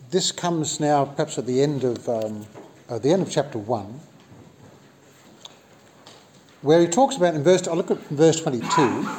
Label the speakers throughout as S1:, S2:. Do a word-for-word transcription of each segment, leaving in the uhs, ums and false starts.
S1: this comes now perhaps at the end of um, at the end of chapter one, where he talks about in verse. I look at verse twenty-two.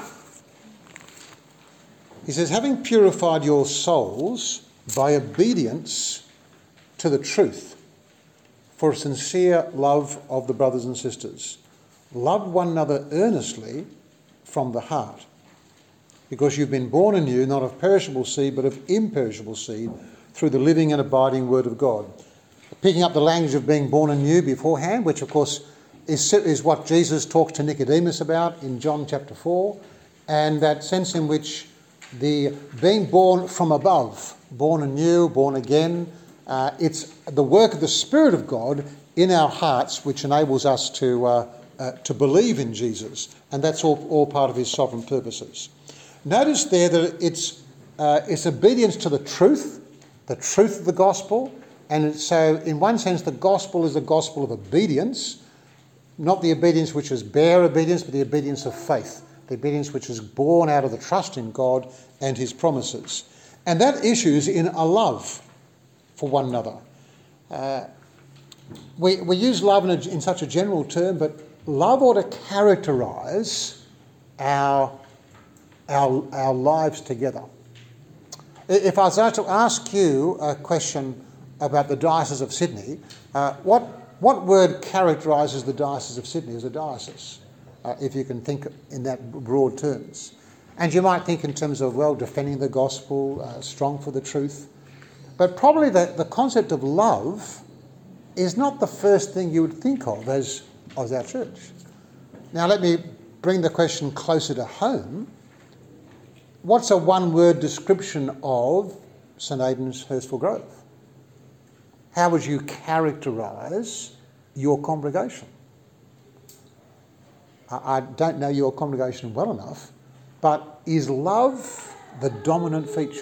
S1: He says, "Having purified your souls by obedience to the truth, for a sincere love of the brothers and sisters, love one another earnestly from the heart, because you've been born anew, not of perishable seed, but of imperishable seed, through the living and abiding word of God." Picking up the language of being born anew beforehand, which of course is, is what Jesus talks to Nicodemus about in John chapter four, and that sense in which the being born from above, born anew, born again, uh, it's the work of the Spirit of God in our hearts which enables us to uh, uh, to believe in Jesus, and that's all, all part of his sovereign purposes. Notice there that it's uh, it's obedience to the truth, the truth of the gospel, and so in one sense the gospel is the gospel of obedience, not the obedience which is bare obedience, but the obedience of faith, the obedience which is born out of the trust in God and his promises. And that issues in a love for one another. Uh, we, we use love in, a, in such a general term, but love ought to characterise our, our, our lives together. If I was to ask you a question about the Diocese of Sydney, uh, what, what word characterises the Diocese of Sydney as a diocese? Uh, if you can think in that broad terms. And you might think in terms of, well, defending the gospel, uh, strong for the truth. But probably the, the concept of love is not the first thing you would think of as, as our church. Now let me bring the question closer to home. What's a one-word description of St Aidan's Hurstville Grove? How would you characterise your congregation? I don't know your congregation well enough, but is love the dominant feature?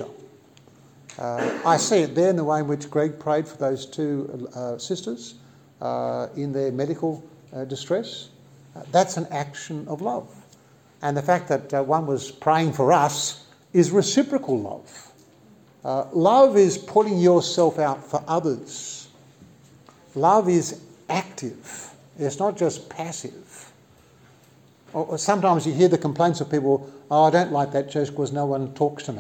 S1: Uh, I see it there in the way in which Greg prayed for those two uh, sisters uh, in their medical uh, distress. Uh, that's an action of love. And the fact that uh, one was praying for us is reciprocal love. Uh, love is putting yourself out for others. Love is active. It's not just passive. Or sometimes you hear the complaints of people, oh, I don't like that church because no one talks to me.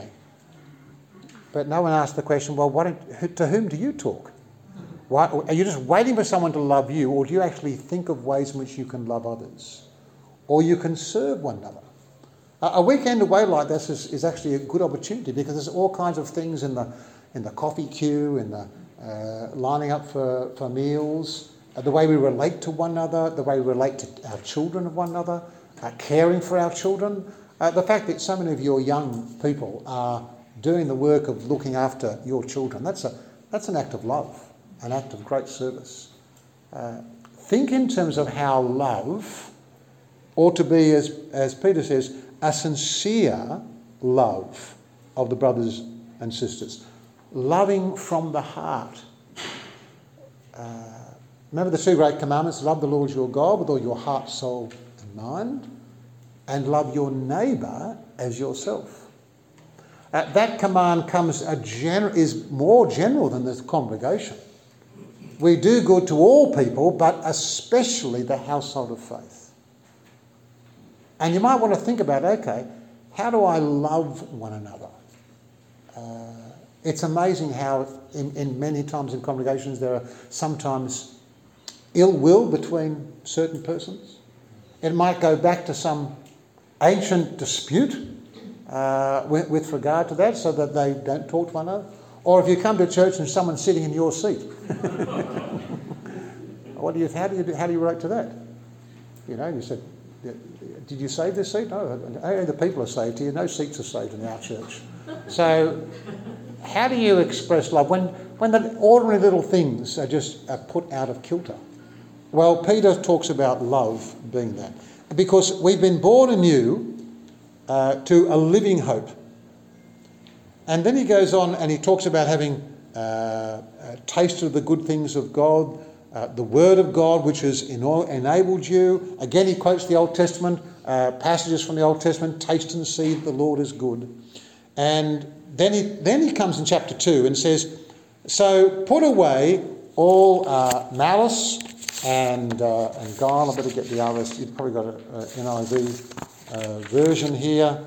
S1: But no one asks the question, well, what, to whom do you talk? Why, are you just waiting for someone to love you, or do you actually think of ways in which you can love others? Or you can serve one another? A weekend away like this is, is actually a good opportunity, because there's all kinds of things in the in the coffee queue, in the uh, lining up for, for meals, uh, the way we relate to one another, the way we relate to our children of one another, uh, caring for our children. Uh, the fact that so many of your young people are doing the work of looking after your children, that's a that's an act of love, an act of great service. Uh, think in terms of how love ought to be, as, as Peter says, a sincere love of the brothers and sisters. Loving from the heart. Uh, remember the two great commandments: love the Lord your God with all your heart, soul and mind, and love your neighbour as yourself. Uh, that command comes a gener- is more general than the congregation. We do good to all people, but especially the household of faith. And you might want to think about, okay, how do I love one another? Uh, it's amazing how in, in many times in congregations there are sometimes ill will between certain persons. It might go back to some ancient dispute uh, with, with regard to that, so that they don't talk to one another. Or if you come to church and someone's sitting in your seat, what do you? How do you? How do you relate to that? You know, you said, did you save this seat? No, only the people are saved here. No seats are saved in our church. So, how do you express love when when the ordinary little things are just are put out of kilter? Well, Peter talks about love being that, because we've been born anew uh, to a living hope. And then he goes on and he talks about having uh, uh, tasted the good things of God, uh, the word of God which has enabled you. Again, he quotes the Old Testament, uh, passages from the Old Testament, taste and see that the Lord is good. And then he, then he comes in chapter two and says, So put away all uh, malice and uh, and guile. I better get the others. You've probably got an N I V uh, version here.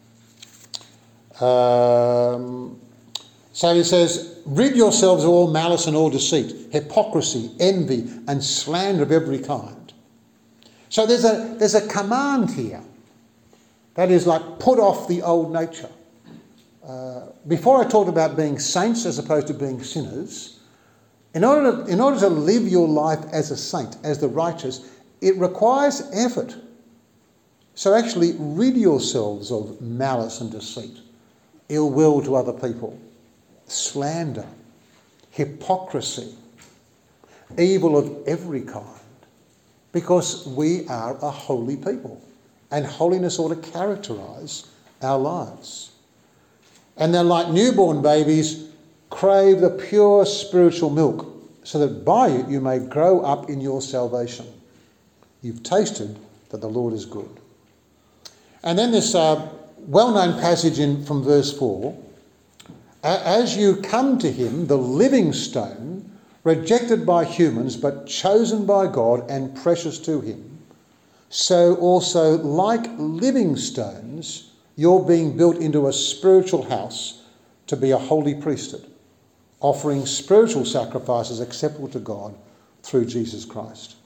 S1: Um, so he says, rid yourselves of all malice and all deceit, hypocrisy, envy, and slander of every kind. So there's a there's a command here. That is like, put off the old nature. Uh, before I talked about being saints as opposed to being sinners, in order to, in order to live your life as a saint, as the righteous, it requires effort. So actually rid yourselves of malice and deceit, ill will to other people, slander, hypocrisy, evil of every kind, because we are a holy people and holiness ought to characterise our lives. And then, like newborn babies, crave the pure spiritual milk, so that by it you may grow up in your salvation. You've tasted that the Lord is good. And then this uh, well-known passage in from verse four, as you come to him, the living stone, rejected by humans but chosen by God and precious to him, so also like living stones, you're being built into a spiritual house to be a holy priesthood, offering spiritual sacrifices acceptable to God through Jesus Christ.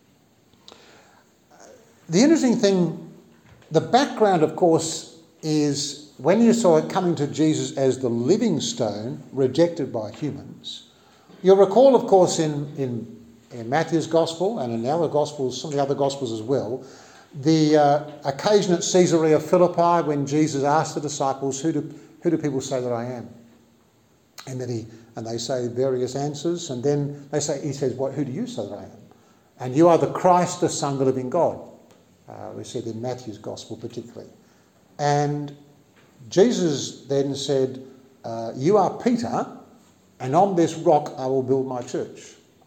S1: The interesting thing, the background, of course, is when you saw it coming to Jesus as the living stone, rejected by humans. You'll recall, of course, in, in, in Matthew's Gospel and in the other Gospels, some of the other Gospels as well, the uh, occasion at Caesarea Philippi when Jesus asked the disciples, who do, who do people say that I am? And then he and they say various answers, and then they say, he says, what, who do you say that I am? And you are the Christ, the Son of the living God. Uh, we see it in Matthew's Gospel particularly. And Jesus then said, uh, you are Peter, and on this rock I will build my church.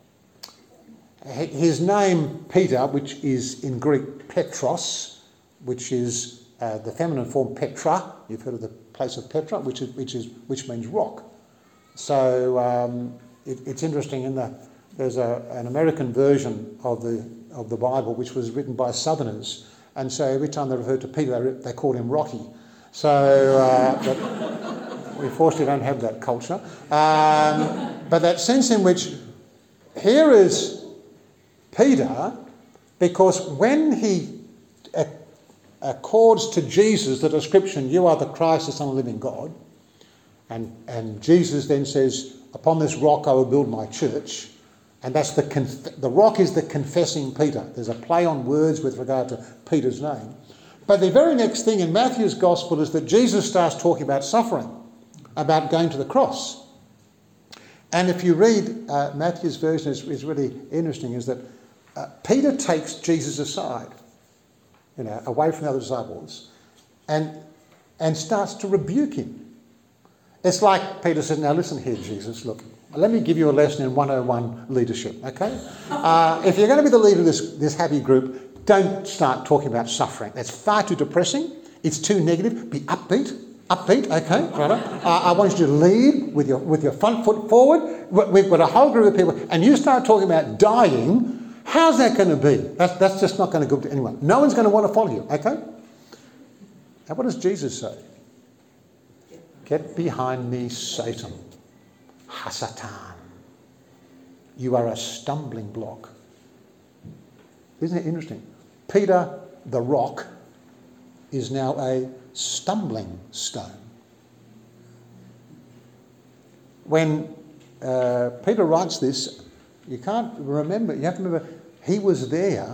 S1: His name, Peter, which is in Greek Petros, which is uh, the feminine form Petra. You've heard of the place of Petra, which is which is which means rock. So um, it, it's interesting. In the there's a, an American version of the of the Bible which was written by Southerners, and so every time they referred to Peter, they, they called him Rocky. So uh, but we fortunately don't have that culture. Um, but that sense in which here is Peter, because when he accords to Jesus the description, you are the Christ, the Son of the living God, and, and Jesus then says, upon this rock I will build my church, and that's the conf- the rock is the confessing Peter. There's a play on words with regard to Peter's name. But the very next thing in Matthew's Gospel is that Jesus starts talking about suffering, about going to the cross. And if you read uh, Matthew's version, is, is really interesting, is that Uh, Peter takes Jesus aside, you know, away from the other disciples, and and starts to rebuke him. It's like Peter says, now listen here, Jesus, look, let me give you a lesson in one oh one leadership, okay? Uh, if you're going to be the leader of this, this happy group, don't start talking about suffering. That's far too depressing. It's too negative. Be upbeat. Upbeat, okay, right. Uh, I want you to lead with your with your front foot forward. We've got a whole group of people, and you start talking about dying. How's that going to be? That's, that's just not going to go to anyone. No one's going to want to follow you, okay? And what does Jesus say? Get behind me, Satan. Hasatan. You are a stumbling block. Isn't it interesting? Peter, the rock, is now a stumbling stone. When uh, Peter writes this, you can't remember, you have to remember, he was there,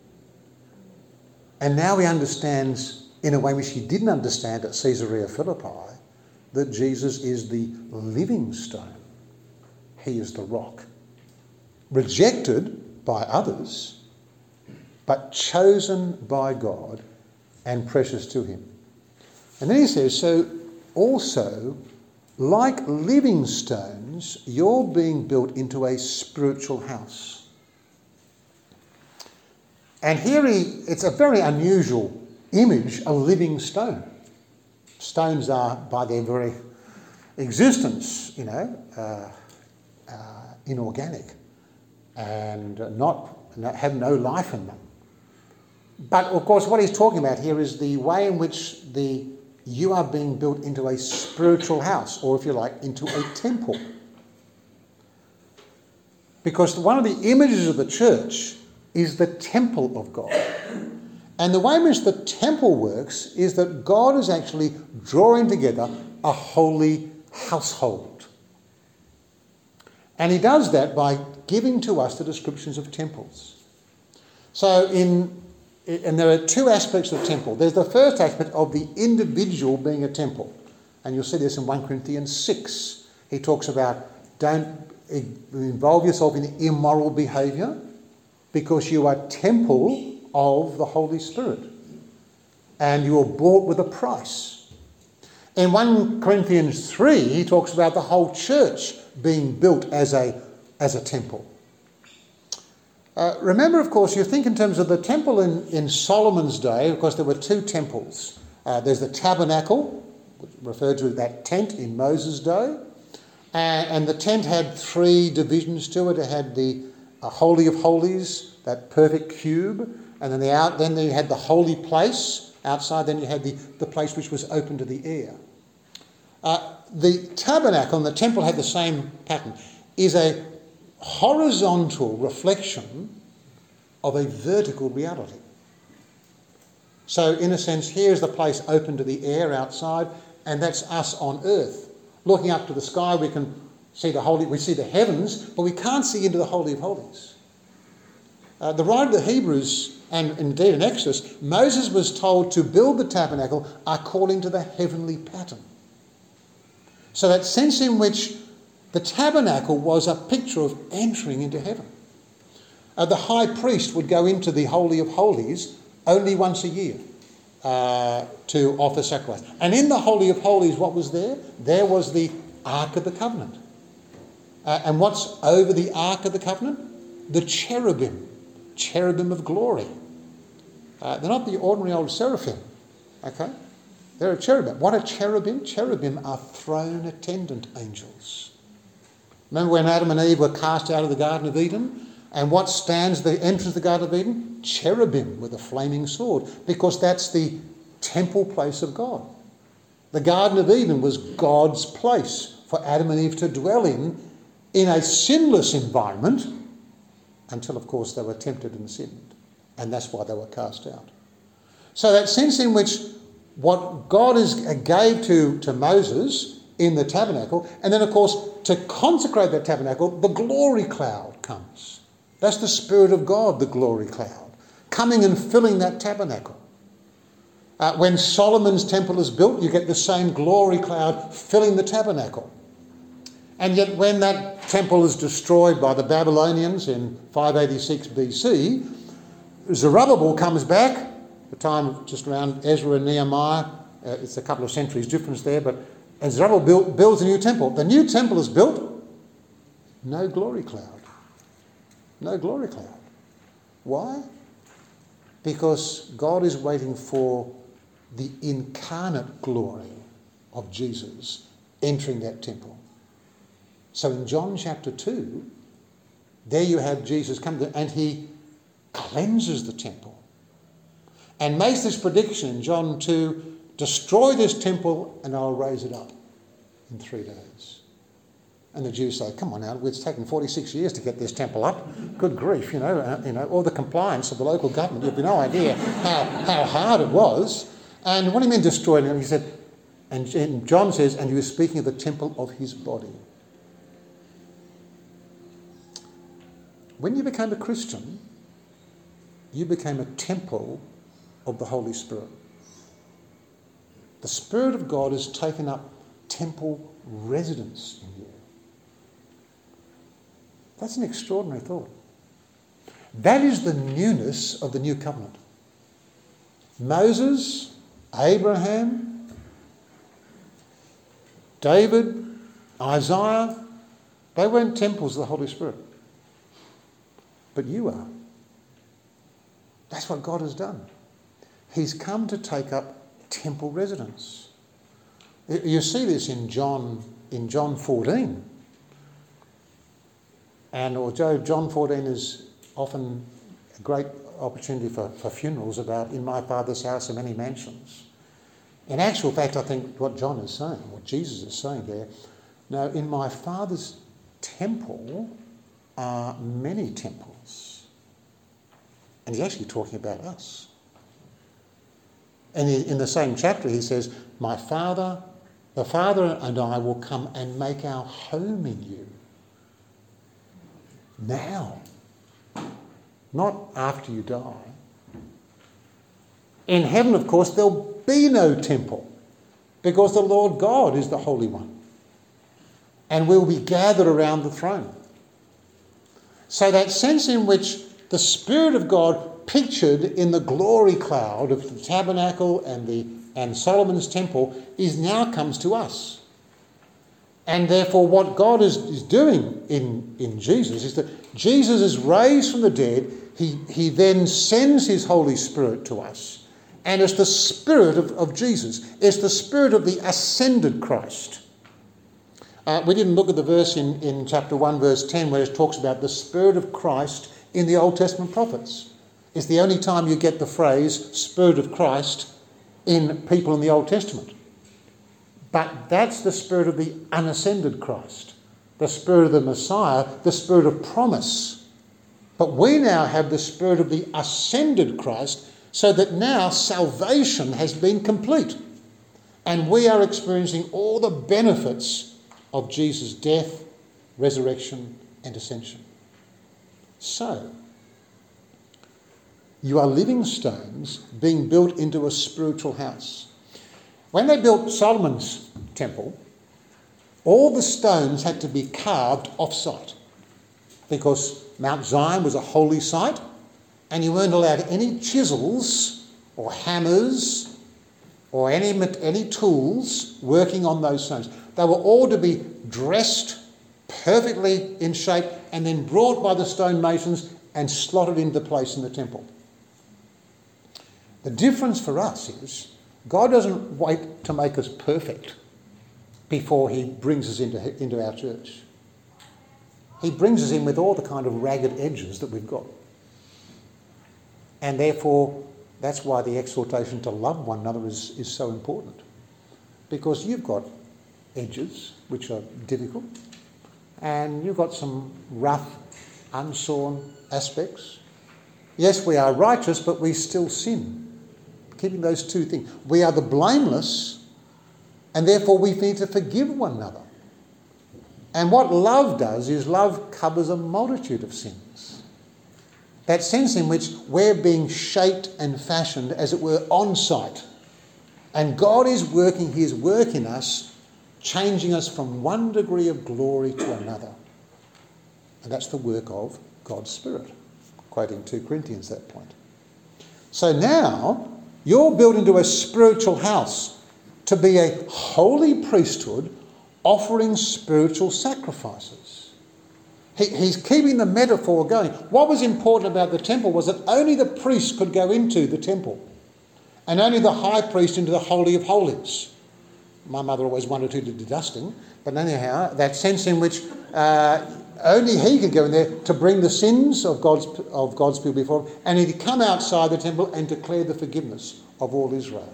S1: and now he understands in a way which he didn't understand at Caesarea Philippi, that Jesus is the living stone. He is the rock. Rejected by others, but chosen by God and precious to him. And then he says, so also, like living stones, you're being built into a spiritual house. And here he, it's a very unusual image, a living stone. Stones are, by their very existence, you know, uh, uh, inorganic and not, have no life in them. But of course what he's talking about here is the way in which the you are being built into a spiritual house, or if you like, into a temple. Because one of the images of the church is the temple of God. And the way in which the temple works is that God is actually drawing together a holy household. And he does that by giving to us the descriptions of temples. So in And there are two aspects of temple. There's the first aspect of the individual being a temple. And you'll see this in First Corinthians six. He talks about don't involve yourself in immoral behaviour because you are temple of the Holy Spirit. And you are bought with a price. In First Corinthians three, he talks about the whole church being built as a, as a temple. Uh, remember, of course, you think in terms of the temple in, in Solomon's day. Of course, there were two temples. Uh, there's the tabernacle, referred to as that tent in Moses' day. And, and the tent had three divisions to it. It had the uh, Holy of Holies, that perfect cube. And then, the out, then you had the holy place outside. Then you had the, the place which was open to the air. Uh, the tabernacle and the temple had the same pattern. Is a horizontal reflection of a vertical reality. So in a sense, here's the place open to the air outside, and that's us on earth. Looking up to the sky, we can see the holy, we see the heavens, but we can't see into the Holy of Holies. Uh, the writer of the Hebrews, and indeed in Exodus, Moses was told to build the tabernacle according to the heavenly pattern. So that sense in which the tabernacle was a picture of entering into heaven. Uh, the high priest would go into the Holy of Holies only once a year uh, to offer sacrifice. And in the Holy of Holies, what was there? There was the Ark of the Covenant. Uh, and what's over the Ark of the Covenant? The cherubim. Cherubim of glory. Uh, they're not the ordinary old seraphim. Okay? They're a cherubim. What are cherubim? Cherubim are throne attendant angels. Remember when Adam and Eve were cast out of the Garden of Eden? And what stands the entrance of the Garden of Eden? Cherubim with a flaming sword, because that's the temple place of God. The Garden of Eden was God's place for Adam and Eve to dwell in, in a sinless environment, until, of course, they were tempted and sinned. And that's why they were cast out. So that sense in which what God is, gave to, to Moses in the tabernacle, and then of course to consecrate that tabernacle, the glory cloud comes. That's the Spirit of God, the glory cloud, coming and filling that tabernacle. Uh, when Solomon's temple is built, you get the same glory cloud filling the tabernacle. And yet when that temple is destroyed by the Babylonians in five eighty-six B C, Zerubbabel comes back, the time just around Ezra and Nehemiah. Uh, it's a couple of centuries difference there, but and Zerubbabel build, builds a new temple. The new temple is built, no glory cloud. No glory cloud. Why? Because God is waiting for the incarnate glory of Jesus entering that temple. So in John chapter two, there you have Jesus come to, and he cleanses the temple and makes this prediction in John two, destroy this temple and I'll raise it up in three days. And the Jews say, come on now, it's taken forty-six years to get this temple up. Good grief, you know, uh, you know, all the compliance of the local government. You've no idea how, how hard it was. And what do you mean destroyed? And he said, and, and John says, and he was speaking of the temple of his body. When you became a Christian, you became a temple of the Holy Spirit. The Spirit of God has taken up temple residence in you. That's an extraordinary thought. That is the newness of the new covenant. Moses, Abraham, David, Isaiah, they weren't temples of the Holy Spirit. But you are. That's what God has done. He's come to take up temple residence. You see this in John, in John fourteen. And although John fourteen is often a great opportunity for, for funerals about in my Father's house are many mansions, in actual fact I think what John is saying, what Jesus is saying there, no, in my Father's temple are many temples. And he's actually talking about us. And in the same chapter he says, my Father, the Father and I will come and make our home in you. Now. Not after you die. In heaven, of course, there'll be no temple because the Lord God is the Holy One. And we'll be gathered around the throne. So that sense in which the Spirit of God pictured in the glory cloud of the tabernacle and the and Solomon's temple is now comes to us. And therefore what God is, is doing in, in Jesus is that Jesus is raised from the dead. He, he then sends his Holy Spirit to us. And it's the Spirit of, of Jesus. It's the Spirit of the ascended Christ. Uh, we didn't look at the verse in, in chapter one, verse ten, where it talks about the Spirit of Christ in the Old Testament prophets. It's the only time you get the phrase Spirit of Christ in people in the Old Testament. But that's the Spirit of the unascended Christ, the Spirit of the Messiah, the Spirit of promise. But we now have the Spirit of the ascended Christ, so that now salvation has been complete. And we are experiencing all the benefits of Jesus' death, resurrection and ascension. So, you are living stones being built into a spiritual house. When they built Solomon's temple, all the stones had to be carved off-site because Mount Zion was a holy site and you weren't allowed any chisels or hammers or any, any tools working on those stones. They were all to be dressed perfectly in shape and then brought by the stonemasons and slotted into place in the temple. The difference for us is God doesn't wait to make us perfect before he brings us into, into our church. He brings us in with all the kind of ragged edges that we've got. And therefore, that's why the exhortation to love one another is, is so important. Because you've got edges, which are difficult, and you've got some rough, unsawn aspects. Yes, we are righteous, but we still sin. Keeping those two things. We are the blameless, and therefore we need to forgive one another. And what love does is love covers a multitude of sins. That sense in which we're being shaped and fashioned, as it were, on site. And God is working his work in us, changing us from one degree of glory to another. And that's the work of God's Spirit. Quoting two Corinthians at that point. So now, you're built into a spiritual house to be a holy priesthood offering spiritual sacrifices. He, he's keeping the metaphor going. What was important about the temple was that only the priest could go into the temple and only the high priest into the Holy of Holies. My mother always wondered who did the dusting, but anyhow, that sense in which uh, only he could go in there to bring the sins of God's of God's people before him, and he'd come outside the temple and declare the forgiveness of all Israel.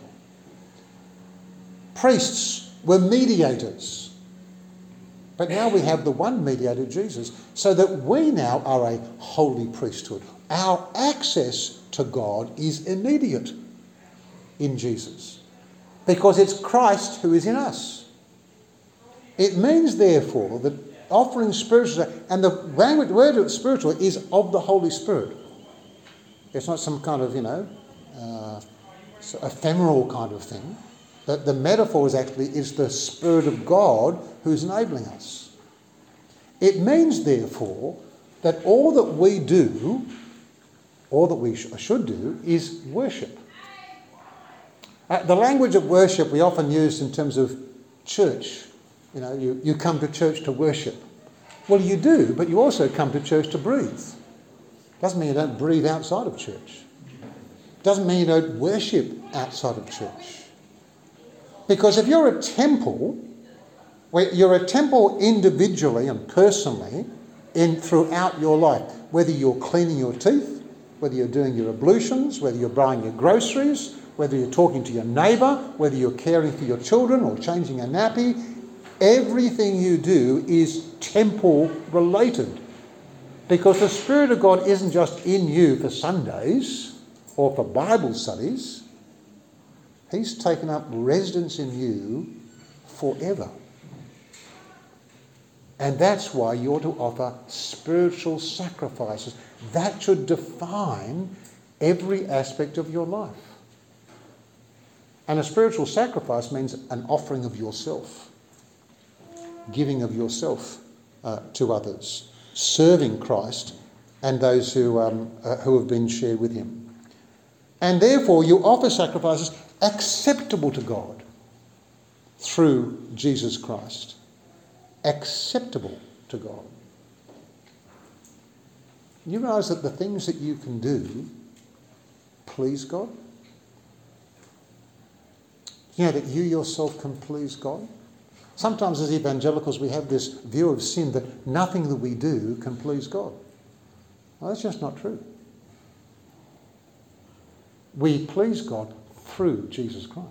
S1: Priests were mediators. But now we have the one mediator, Jesus, so that we now are a holy priesthood. Our access to God is immediate in Jesus, because it's Christ who is in us. It means, therefore, that offering spiritual, and the language word of spiritual is of the Holy Spirit. It's not some kind of, you know, uh, ephemeral kind of thing. But the metaphor is actually is the Spirit of God who's enabling us. It means, therefore, that all that we do, all that we sh- should do, is worship. Uh, the language of worship we often use in terms of church. You know, you, you come to church to worship. Well, you do, but you also come to church to breathe. Doesn't mean you don't breathe outside of church. Doesn't mean you don't worship outside of church. Because if you're a temple, where you're a temple individually and personally, in throughout your life, whether you're cleaning your teeth, whether you're doing your ablutions, whether you're buying your groceries, whether you're talking to your neighbour, whether you're caring for your children or changing a nappy. Everything you do is temple related, because the Spirit of God isn't just in you for Sundays or for Bible studies. He's taken up residence in you forever. And that's why you're to offer spiritual sacrifices. That should define every aspect of your life. And a spiritual sacrifice means an offering of yourself, giving of yourself uh, to others, serving Christ and those who, um, uh, who have been shared with him. And therefore you offer sacrifices acceptable to God through Jesus Christ. Acceptable to God. You realise that the things that you can do please God? You know that you yourself can please God? Sometimes as evangelicals we have this view of sin that nothing that we do can please God. Well, that's just not true. We please God through Jesus Christ.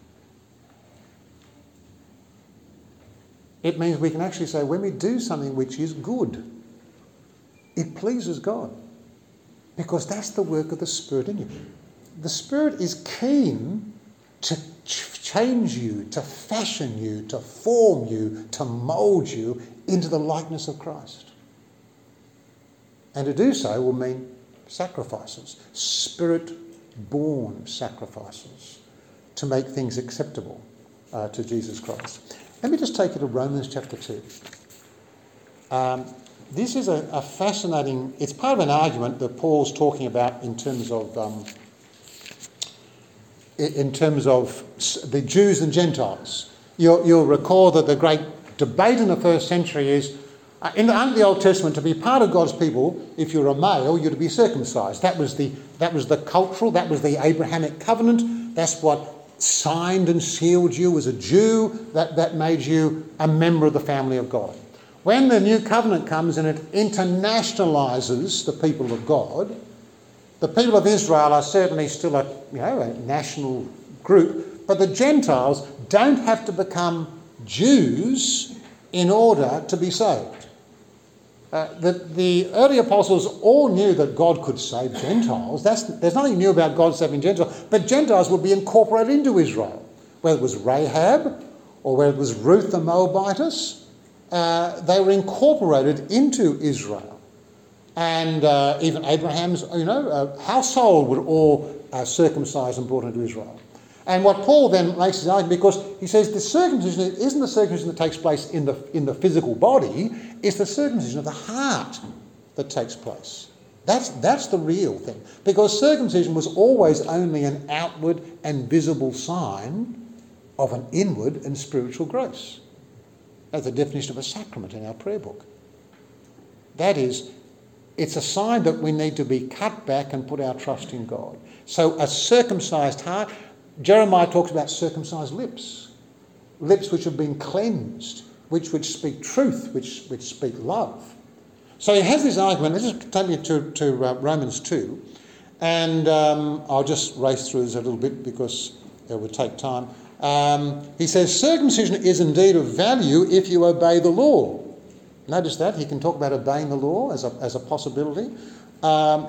S1: It means we can actually say when we do something which is good, it pleases God, because that's the work of the Spirit in you. The Spirit is keen to ch- change you, to fashion you, to form you, to mould you into the likeness of Christ. And to do so will mean sacrifices, Spirit-born sacrifices, to make things acceptable uh, to Jesus Christ. Let me just take you to Romans chapter two. Um, this is a, a fascinating, it's part of an argument that Paul's talking about in terms of um, in terms of the Jews and Gentiles. You'll, you'll recall that the great debate in the first century is, uh, in the, under the Old Testament, to be part of God's people, if you're a male, you're to be circumcised. That was the that was the cultural, that was the Abrahamic covenant. That's what signed and sealed you as a Jew, that, that made you a member of the family of God. When the new covenant comes and it internationalises the people of God, the people of Israel are certainly still a, you know, a national group, but the Gentiles don't have to become Jews in order to be saved. Uh, the, the early apostles all knew that God could save Gentiles. That's, there's nothing new about God saving Gentiles, but Gentiles would be incorporated into Israel. Whether it was Rahab or whether it was Ruth the Moabitess, uh, they were incorporated into Israel. And uh, even Abraham's, you know, uh, household would all uh, circumcise and brought into Israel. And what Paul then makes his argument, because he says the circumcision isn't the circumcision that takes place in the in the physical body, it's the circumcision of the heart that takes place. That's that's the real thing. Because circumcision was always only an outward and visible sign of an inward and spiritual grace. That's the definition of a sacrament in our prayer book. That is, it's a sign that we need to be cut back and put our trust in God. So a circumcised heart, Jeremiah talks about circumcised lips, lips which have been cleansed, which which speak truth, which which speak love. So he has this argument. Let's just take you to, to uh, Romans two, and um, I'll just race through this a little bit because it would take time. Um, he says, circumcision is indeed of value if you obey the law. Notice that. He can talk about obeying the law as a, as a possibility. Um,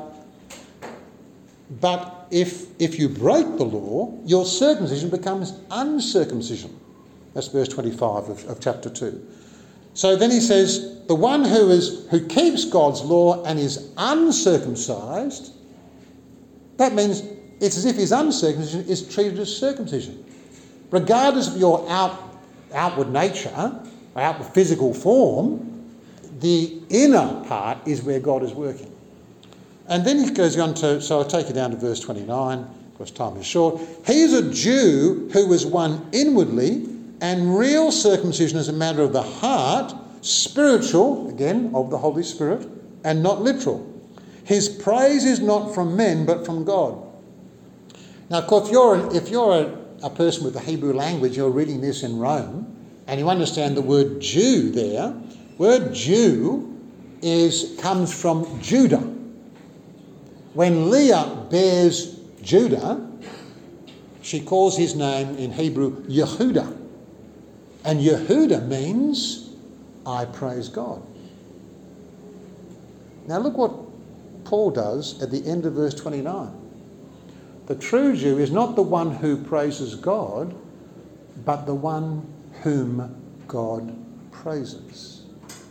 S1: but if, if you break the law, your circumcision becomes uncircumcision. That's verse twenty-five of, of chapter two. So then he says, the one who is who keeps God's law and is uncircumcised, that means it's as if his uncircumcision is treated as circumcision. Regardless of your out, outward nature, or outward physical form, the inner part is where God is working. And then he goes on to, so I'll take you down to verse twenty-nine, because time is short. He is a Jew who was won inwardly, and real circumcision is a matter of the heart, spiritual, again, of the Holy Spirit, and not literal. His praise is not from men, but from God. Now, of course, if you're, if you're a, a person with the Hebrew language, you're reading this in Rome, and you understand the word Jew there. Word Jew is comes from Judah. When Leah bears Judah, she calls his name in Hebrew Yehudah. And Yehudah means, I praise God. Now look what Paul does at the end of verse twenty-nine. The true Jew is not the one who praises God, but the one whom God praises.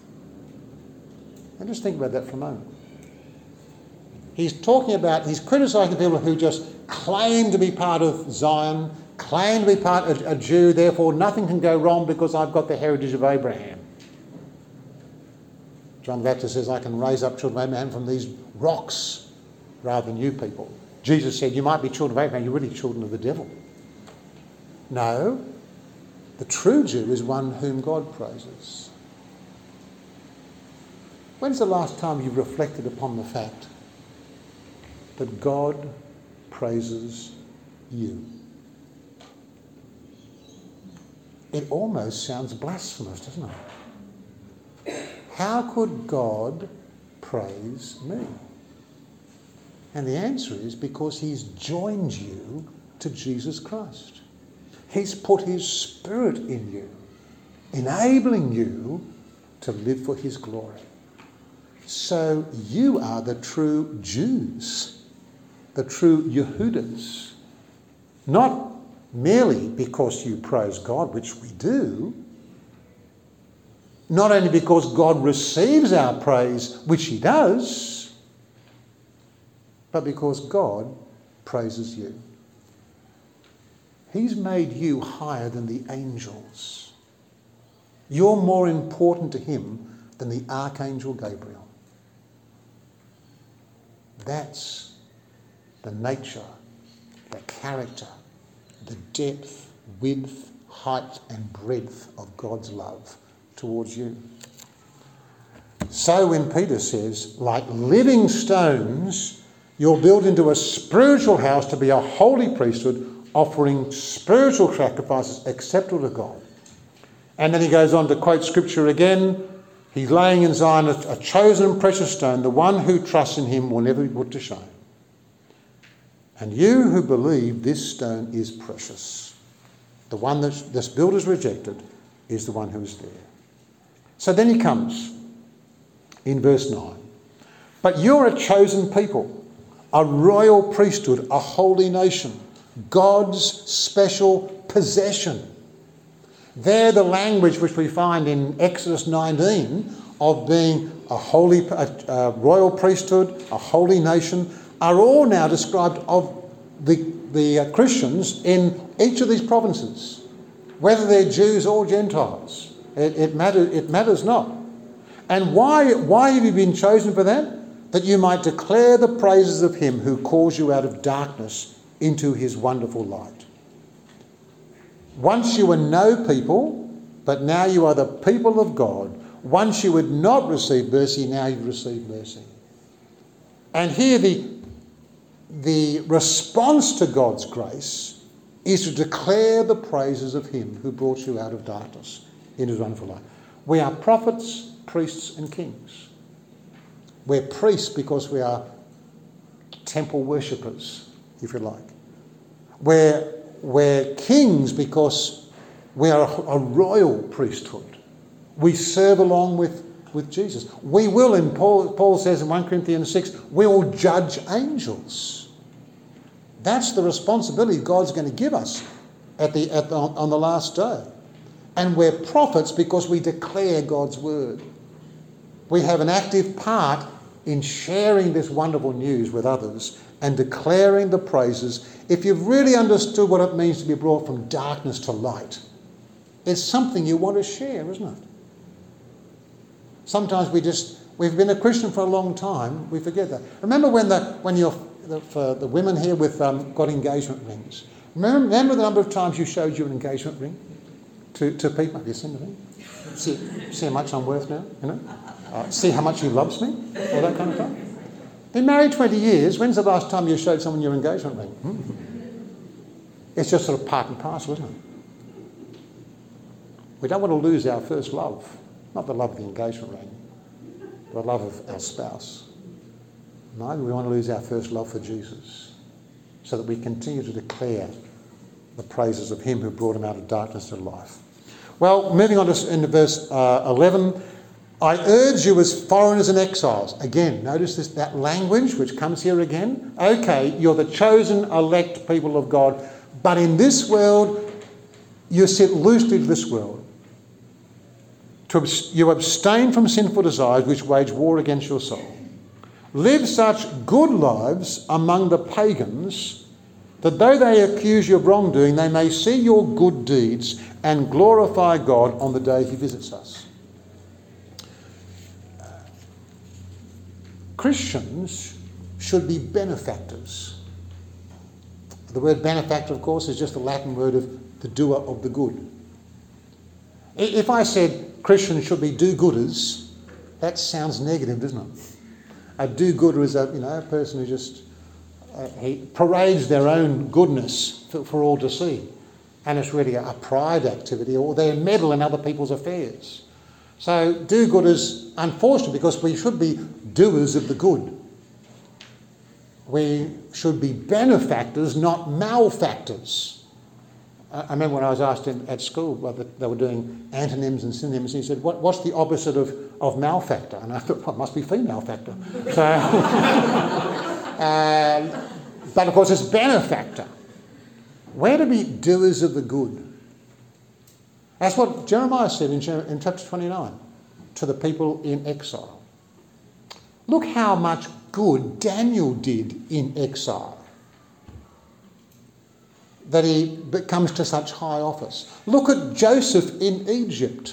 S1: And just think about that for a moment. He's talking about, he's criticising people who just claim to be part of Zion, claim to be part of a Jew, therefore nothing can go wrong because I've got the heritage of Abraham. John the Baptist says, I can raise up children of Abraham from these rocks rather than you people. Jesus said, you might be children of Abraham, you're really children of the devil. No, the true Jew is one whom God praises. When's the last time you've reflected upon the fact that God praises you? It almost sounds blasphemous, doesn't it? How could God praise me? And the answer is because he's joined you to Jesus Christ. He's put his Spirit in you, enabling you to live for his glory. So you are the true Jews, the true Yehudas, not merely because you praise God, which we do, not only because God receives our praise, which he does, but because God praises you. He's made you higher than the angels. You're more important to him than the Archangel Gabriel. That's the nature, the character, the depth, width, height and breadth of God's love towards you. So when Peter says, like living stones, you're built into a spiritual house to be a holy priesthood, offering spiritual sacrifices acceptable to God. And then he goes on to quote scripture again. He's laying in Zion a, a chosen and precious stone. The one who trusts in him will never be put to shame. And you who believe this stone is precious. The one that this builder's rejected is the one who is there. So then he comes in verse nine. But you're a chosen people, a royal priesthood, a holy nation, God's special possession. There, the language which we find in Exodus nineteen of being a holy, a, a royal priesthood, a holy nation, are all now described of the, the uh, Christians in each of these provinces, whether they're Jews or Gentiles. It, it, matter, it matters not. And why, why have you been chosen for that? That you might declare the praises of him who calls you out of darkness into his wonderful light. Once you were no people, but now you are the people of God. Once you would not receive mercy, now you've received mercy. And here the, the response to God's grace is to declare the praises of him who brought you out of darkness into his wonderful light. We are prophets, priests and kings. We're priests because we are temple worshippers, if you like. We're, we're kings because we are a, a royal priesthood. We serve along with, with Jesus. We will, in Paul, Paul says in First Corinthians six, we will judge angels. That's the responsibility God's going to give us at the, at the, on the last day. And we're prophets because we declare God's word. We have an active part in sharing this wonderful news with others and declaring the praises. If you've really understood what it means to be brought from darkness to light, it's something you want to share, isn't it? Sometimes we just, we've been a Christian for a long time, we forget that. Remember when the when you're, the, for the women here with um, got engagement rings. Remember, remember the number of times you showed your engagement ring to, to people? Have you seen the ring? See, see how much I'm worth now, you know? Uh, see how much he loves me, all that kind of stuff. Been married twenty years, when's the last time you showed someone your engagement ring? Hmm. It's just sort of part and parcel, isn't it? We don't want to lose our first love, not the love of the engagement ring, the love of our spouse. No, we want to lose our first love for Jesus so that we continue to declare the praises of him who brought him out of darkness to life. Well, moving on to into verse uh, eleven, I urge you as foreigners and exiles. Again, notice this, that language which comes here again. Okay, you're the chosen elect people of God, but in this world, you sit loosely to this world. To, you abstain from sinful desires which wage war against your soul. Live such good lives among the pagans that though they accuse you of wrongdoing, they may see your good deeds and glorify God on the day he visits us. Christians should be benefactors. The word benefactor, of course, is just the Latin word of the doer of the good. If I said Christians should be do-gooders, that sounds negative, doesn't it? A do-gooder is a, you know, a person who just uh, he parades their own goodness for, for all to see. And it's really a, a pride activity, or they meddle in other people's affairs. So do-gooders, unfortunately, because we should be doers of the good. We should be benefactors, not malefactors. I remember when I was asked in, at school whether they were doing antonyms and synonyms, and he said, what, what's the opposite of, of malefactor? And I thought, well, it must be female factor. So, uh, but of course it's benefactor. We're to be doers of the good. That's what Jeremiah said in, in chapter twenty-nine to the people in exile. Look how much good Daniel did in exile, that he comes to such high office. Look at Joseph in Egypt.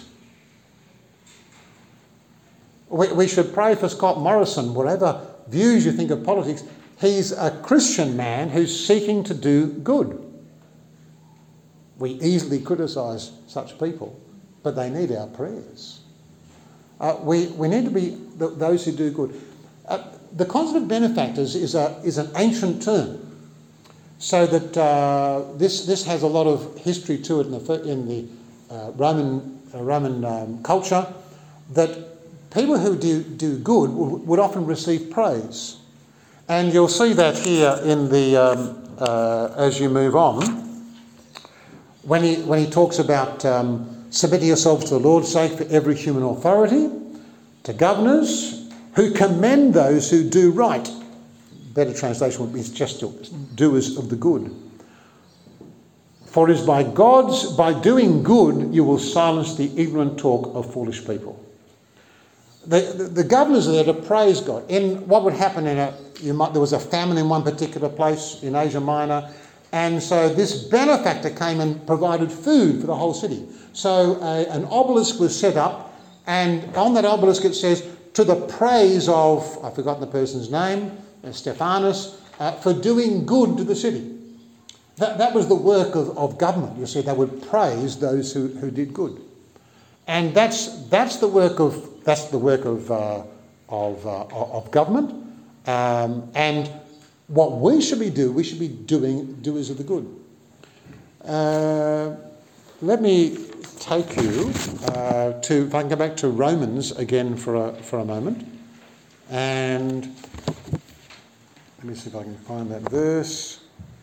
S1: We, we should pray for Scott Morrison, whatever views you think of politics. He's a Christian man who's seeking to do good. We easily criticise such people, but they need our prayers. Uh, we, we need to be th- those who do good. Uh, the concept of benefactors is, a, is an ancient term. So that uh, this this has a lot of history to it in the in the uh, Roman uh, Roman um, culture, that people who do do good would, would often receive praise, and you'll see that here in the um, uh, as you move on, when he when he talks about um, submitting yourselves to the Lord's sake for every human authority, to governors who commend those who do right. Better translation would be just doers of the good. For it is by God's, by doing good, you will silence the ignorant talk of foolish people. The, the, the governors are there to praise God. In what would happen in a, you might, there was a famine in one particular place in Asia Minor, and so this benefactor came and provided food for the whole city. So a, an obelisk was set up, and on that obelisk it says, to the praise of, I've forgotten the person's name, Stephanus, uh, for doing good to the city. That, that was the work of, of government. You see, they would praise those who, who did good, and that's that's the work of that's the work of uh, of uh, of government. Um, and what we should be doing, we should be doing doers of the good. Uh, let me take you uh, to, if I can go back to Romans again for a for a moment, and. Let me see if I can find that verse.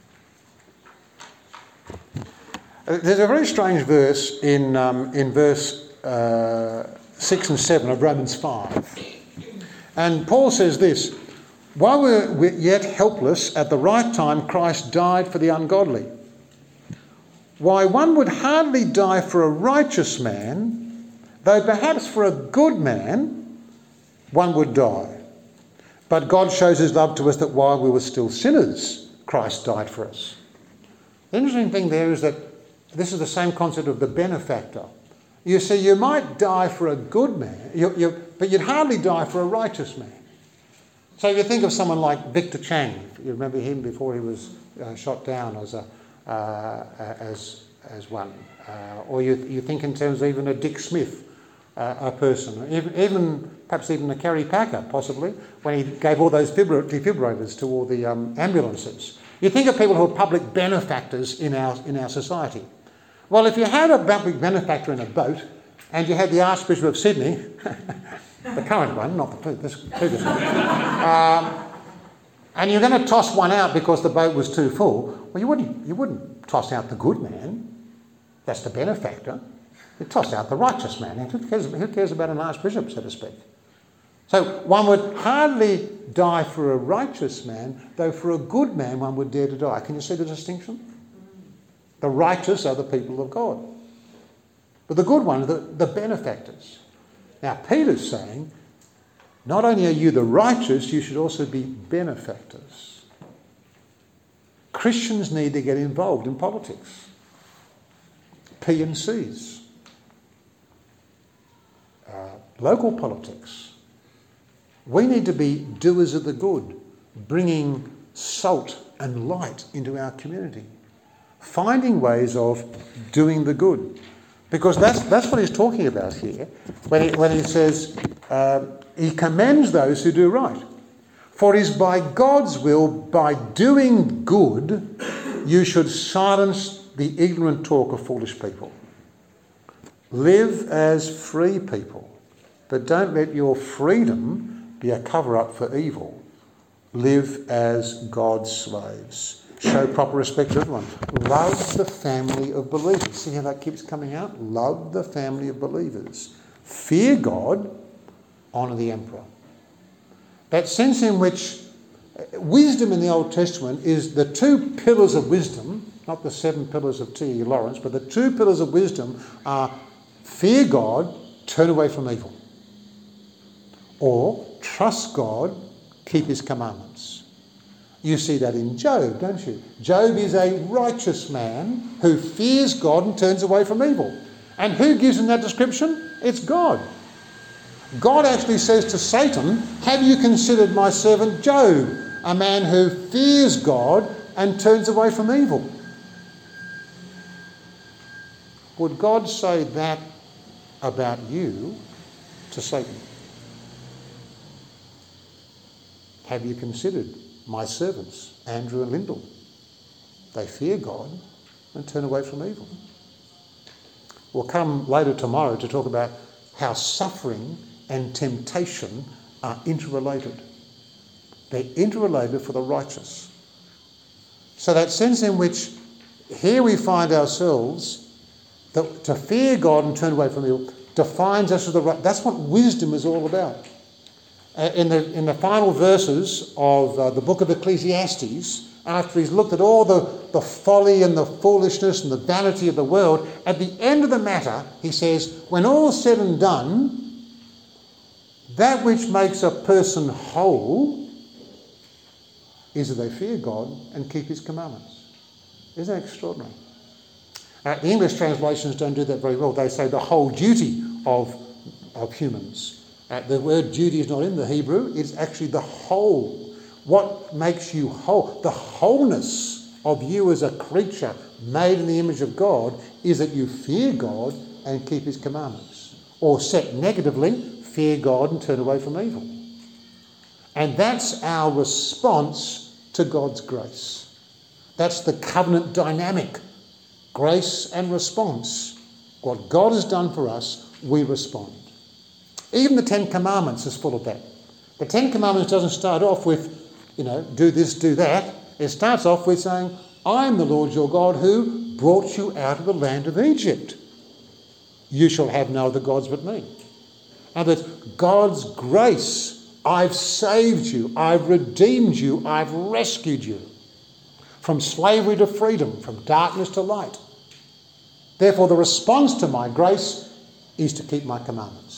S1: There's a very strange verse in um, in verse uh, six and seven of Romans five. And Paul says this, while we're yet helpless, at the right time Christ died for the ungodly. Why, one would hardly die for a righteous man, though perhaps for a good man one would die. But God shows his love to us that while we were still sinners, Christ died for us. The interesting thing there is that this is the same concept of the benefactor. You see, you might die for a good man, you, you, but you'd hardly die for a righteous man. So if you think of someone like Victor Chang, you remember him before he was uh, shot down as a uh, as as one, uh, or you you think in terms of even a Dick Smith. Uh, a person, even, even perhaps even a Kerry Packer, possibly, when he gave all those fibr- defibrillators to all the um, ambulances. You think of people who are public benefactors in our in our society. Well, if you had a public benefactor in a boat, and you had the Archbishop of Sydney, The current one, not the previous one. Um, and you're going to toss one out because the boat was too full. Well, you wouldn't, you wouldn't toss out the good man. That's the benefactor. You toss out the righteous man. And who cares, who cares about an archbishop, so to speak? So one would hardly die for a righteous man, though for a good man one would dare to die. Can you see the distinction? The righteous are the people of God. But the good ones are the, the benefactors. Now Peter's saying, not only are you the righteous, you should also be benefactors. Christians need to get involved in politics. P and Cs. Uh, local politics. We need to be doers of the good, bringing salt and light into our community, finding ways of doing the good. Because that's that's what he's talking about here when he, when he says uh, he commends those who do right. For it is by God's will, by doing good, you should silence the ignorant talk of foolish people. Live as free people, but don't let your freedom be a cover-up for evil. Live as God's slaves. Show proper respect to everyone. Love the family of believers. See how that keeps coming out? Love the family of believers. Fear God, honour the emperor. That sense in which wisdom in the Old Testament is the two pillars of wisdom, not the seven pillars of T E Lawrence, but the two pillars of wisdom are fear God, turn away from evil. Or trust God, keep his commandments. You see that in Job, don't you? Job is a righteous man who fears God and turns away from evil. And who gives him that description? It's God. God actually says to Satan, have you considered my servant Job, a man who fears God and turns away from evil? Would God say that about you to Satan? Have you considered my servants, Andrew and Lyndall? They fear God and turn away from evil. We'll come later tomorrow to talk about how suffering and temptation are interrelated. They're interrelated for the righteous. So that sense in which here we find ourselves, that to fear God and turn away from evil defines us as the right. That's what wisdom is all about. Uh, in the in the final verses of uh, the book of Ecclesiastes, after he's looked at all the, the folly and the foolishness and the vanity of the world, at the end of the matter, he says, when all's said and done, that which makes a person whole is that they fear God and keep his commandments. Isn't that extraordinary? Uh, the English translations don't do that very well. They say the whole duty of, of humans. Uh, the word duty is not in the Hebrew. It's actually the whole. What makes you whole? The wholeness of you as a creature made in the image of God is that you fear God and keep his commandments. Or set negatively, fear God and turn away from evil. And that's our response to God's grace. That's the covenant dynamic. Grace and response. What God has done for us, we respond. Even the Ten Commandments is full of that. The Ten Commandments doesn't start off with, you know, do this, do that. It starts off with saying, I am the Lord your God who brought you out of the land of Egypt. You shall have no other gods but me. And that God's grace, I've saved you, I've redeemed you, I've rescued you from slavery to freedom, from darkness to light. Therefore, the response to my grace is to keep my commandments.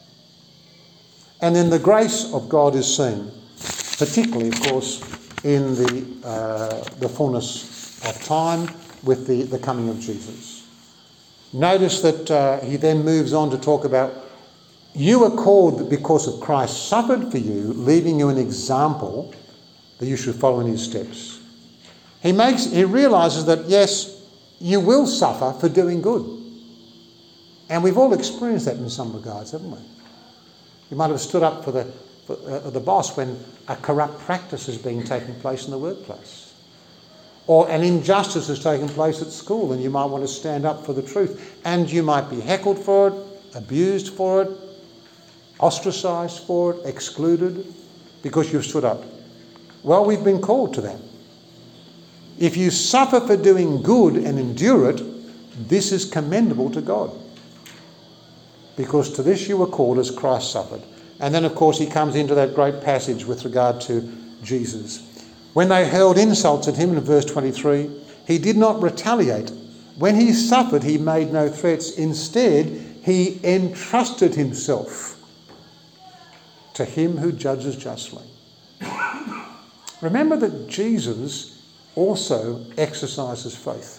S1: And then the grace of God is seen, particularly, of course, in the uh, the fullness of time with the, the coming of Jesus. Notice that uh, he then moves on to talk about, you are called that because of Christ suffered for you, leaving you an example that you should follow in his steps. He makes he realises that, yes, you will suffer for doing good. And we've all experienced that in some regards, haven't we? You might have stood up for the for, uh, the boss when a corrupt practice is being taken place in the workplace. Or an injustice has taken place at school and you might want to stand up for the truth. And you might be heckled for it, abused for it. ostracised for it, excluded, because you've stood up? Well, we've been called to that. If you suffer for doing good and endure it, this is commendable to God. Because to this you were called as Christ suffered. And then, of course, he comes into that great passage with regard to Jesus. When they hurled insults at him in verse twenty-three, he did not retaliate. When he suffered, he made no threats. Instead, he entrusted himself to him who judges justly. Remember that Jesus also exercises faith.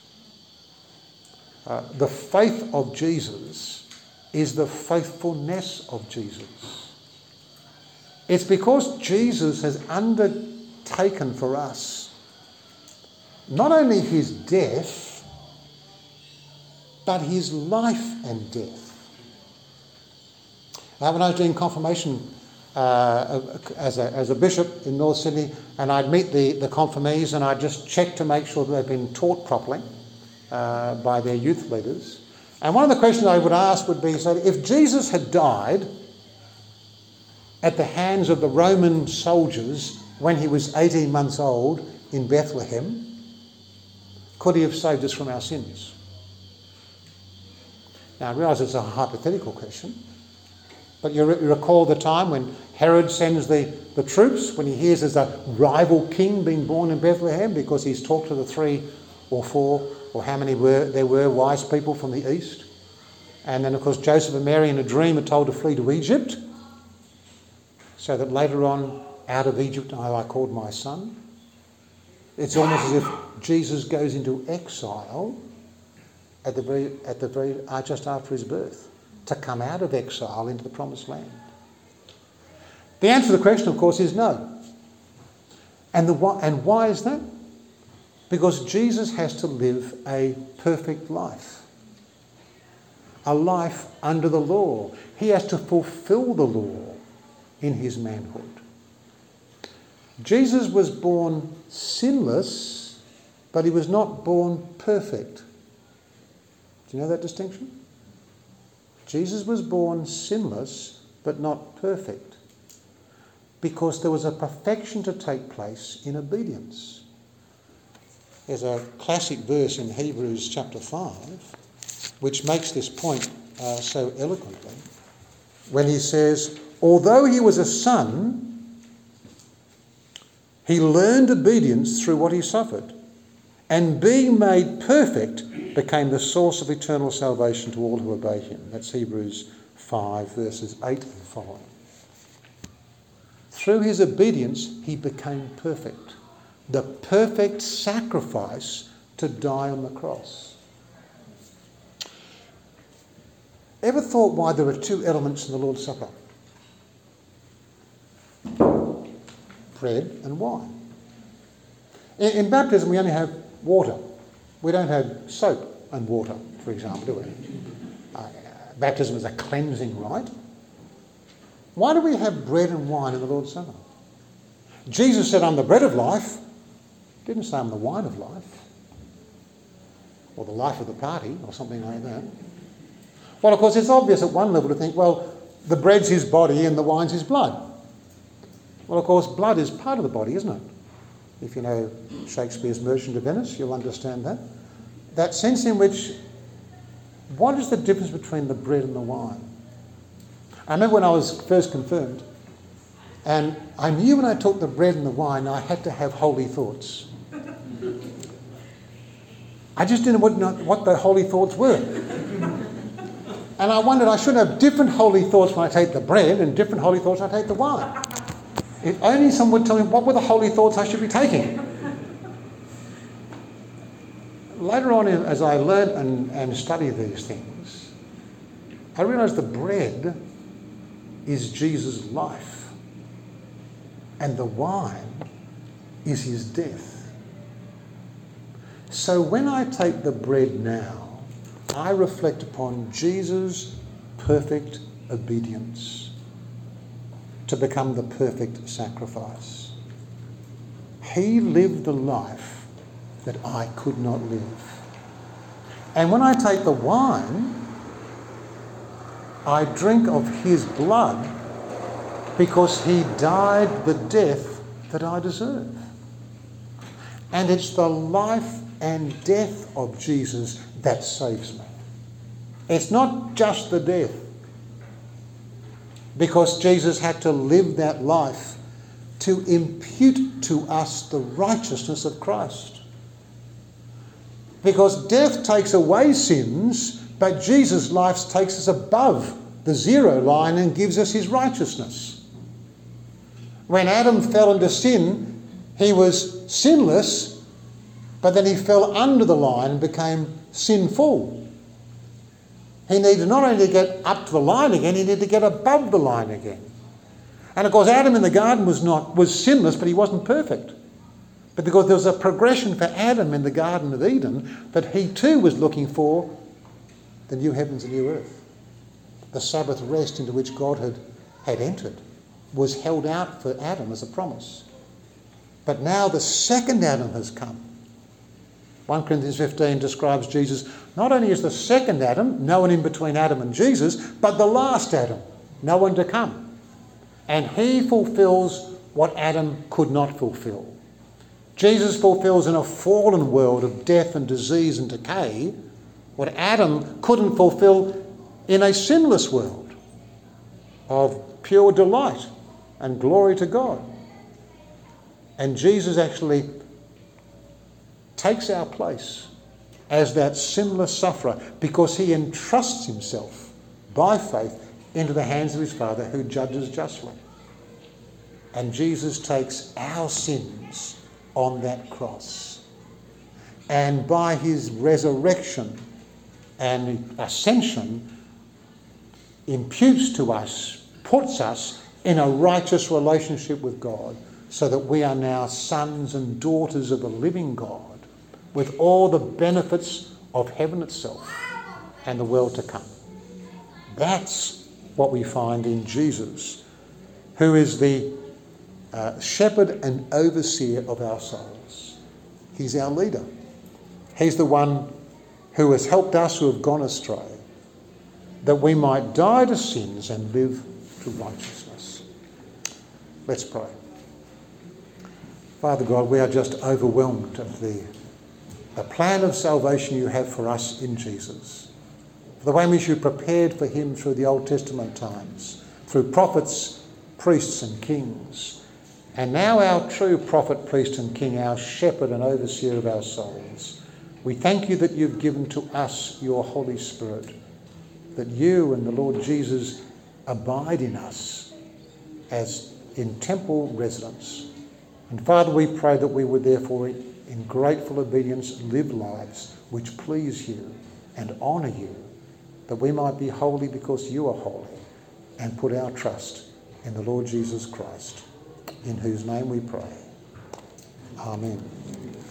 S1: Uh, the faith of Jesus is the faithfulness of Jesus. It's because Jesus has undertaken for us not only his death, but his life and death. Uh, when I was doing confirmation uh, as, a, as a bishop in North Sydney, and I'd meet the, the confirmees and I'd just check to make sure that they've been taught properly uh, by their youth leaders. And one of the questions I would ask would be, so if Jesus had died at the hands of the Roman soldiers when he was eighteen months old in Bethlehem, could he have saved us from our sins? Now, I realise it's a hypothetical question, but you, re- you recall the time when Herod sends the, the troops, when he hears there's a rival king being born in Bethlehem because he's talked to the three or four or how many were there were wise people from the east. And then, of course, Joseph and Mary in a dream are told to flee to Egypt, so that later on, out of Egypt I, I called my son. It's almost as if Jesus goes into exile at the very, at the very, uh, just after his birth, to come out of exile into the promised land. The answer to the question, of course, is no. And the and why is that? Because Jesus has to live a perfect life. A life under the law. He has to fulfill the law in his manhood. Jesus was born sinless, but he was not born perfect. Do you know that distinction? Jesus was born sinless, but not perfect, because there was a perfection to take place in obedience. There's a classic verse in Hebrews chapter five which makes this point uh, so eloquently, when he says, although he was a son, he learned obedience through what he suffered, and being made perfect became the source of eternal salvation to all who obey him. That's Hebrews five verses eight and following. Through his obedience, he became perfect. The perfect sacrifice to die on the cross. Ever thought why there are two elements in the Lord's Supper? Bread and wine. In, in baptism, we only have water. We don't have soap and water, for example, do we? Uh, baptism is a cleansing rite. Why do we have bread and wine in the Lord's Supper? Jesus said, I'm the bread of life. He didn't say I'm the wine of life, or the life of the party, or something like that. Well, of course, it's obvious at one level to think, well, the bread's his body and the wine's his blood. Well, of course, blood is part of the body, isn't it? If you know Shakespeare's Merchant of Venice, you'll understand that. That sense in which, what is the difference between the bread and the wine? I remember when I was first confirmed, and I knew when I took the bread and the wine, I had to have holy thoughts. I just didn't know what the holy thoughts were. And I wondered, I should have different holy thoughts when I take the bread and different holy thoughts when I take the wine. If only someone would tell me what were the holy thoughts I should be taking. Later on, as I learned and, and studied these things, I realised the bread is Jesus' life, and the wine is his death. So when I take the bread now, I reflect upon Jesus' perfect obedience to become the perfect sacrifice. He lived the life that I could not live. And when I take the wine, I drink of his blood because he died the death that I deserve. And it's the life and death of Jesus that saves me. It's not just the death, because Jesus had to live that life to impute to us the righteousness of Christ. Because death takes away sins, but Jesus' life takes us above the zero line and gives us his righteousness. When Adam fell into sin, he was sinless, but then he fell under the line and became sinful. He needed not only to get up to the line again, he needed to get above the line again. And of course, Adam in the garden was not was sinless, but he wasn't perfect. But because there was a progression for Adam in the Garden of Eden, that he too was looking for the new heavens and new earth. The Sabbath rest into which God had, had entered was held out for Adam as a promise. But now the second Adam has come. First Corinthians fifteen describes Jesus not only as the second Adam, no one in between Adam and Jesus, but the last Adam, no one to come. And he fulfills what Adam could not fulfill. Jesus fulfills in a fallen world of death and disease and decay what Adam couldn't fulfill in a sinless world of pure delight and glory to God. And Jesus actually takes our place as that sinless sufferer because he entrusts himself by faith into the hands of his Father who judges justly. And Jesus takes our sins on that cross. And by his resurrection and ascension imputes to us, puts us in a righteous relationship with God, so that we are now sons and daughters of the living God with all the benefits of heaven itself and the world to come. That's what we find in Jesus, who is the uh, shepherd and overseer of our souls. He's our leader. He's the one who has helped us who have gone astray, that we might die to sins and live to righteousness. Let's pray. Father God, we are just overwhelmed of the, the plan of salvation you have for us in Jesus. The way in which you prepared for him through the Old Testament times, through prophets, priests and kings. And now our true prophet, priest and king, our shepherd and overseer of our souls. We thank you that you've given to us your Holy Spirit, that you and the Lord Jesus abide in us as in temple residents. And Father, we pray that we would therefore, in grateful obedience, live lives which please you and honour you, that we might be holy because you are holy, and put our trust in the Lord Jesus Christ, in whose name we pray. Amen.